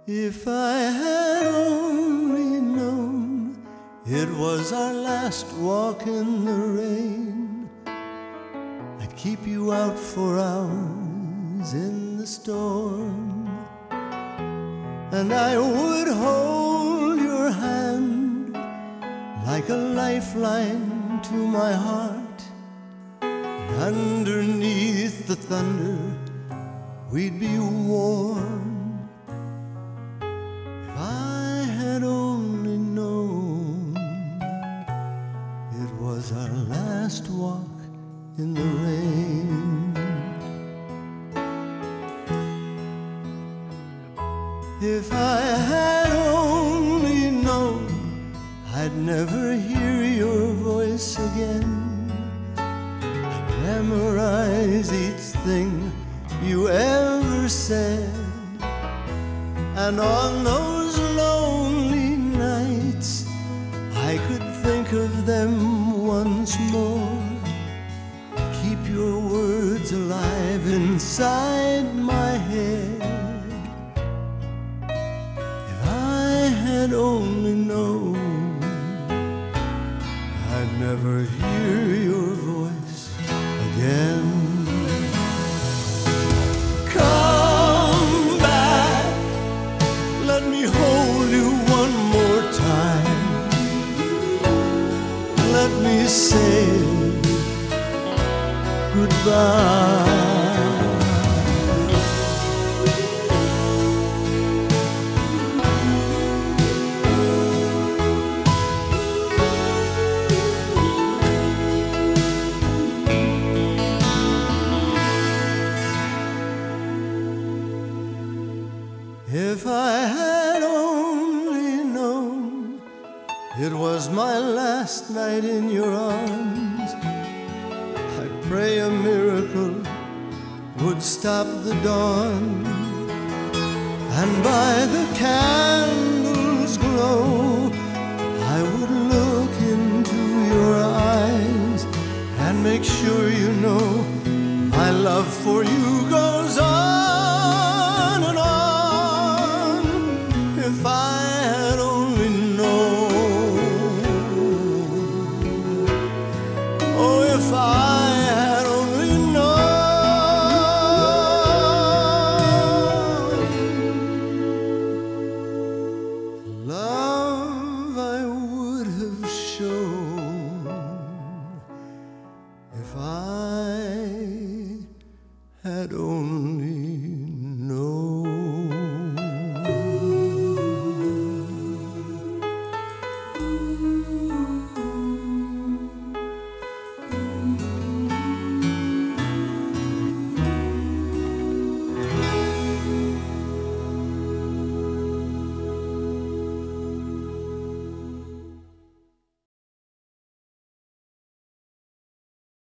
If I had only known it was our last walk in the rain, I'd keep you out for hours in the storm, and I would hold your hand like a lifeline to my heart. And underneath the thunder we'd be warm. If I had only known it was our last walk in the rain. If I had only known I'd never hear your voice again, I'd memorize each thing you ever said, and on those lonely nights I could think of them once more, keep your words alive inside my head. If I had only known I'd never hear your voice again. Come back, let me hold you one more time. Let me say goodbye. If I had only known it was my last night in your arms, I'd pray a miracle would stop the dawn, and by the candle's glow I would look into your eyes and make sure you know my love for you goes on and on. If I had only known, oh, if I had only known love I would have shown, if I had only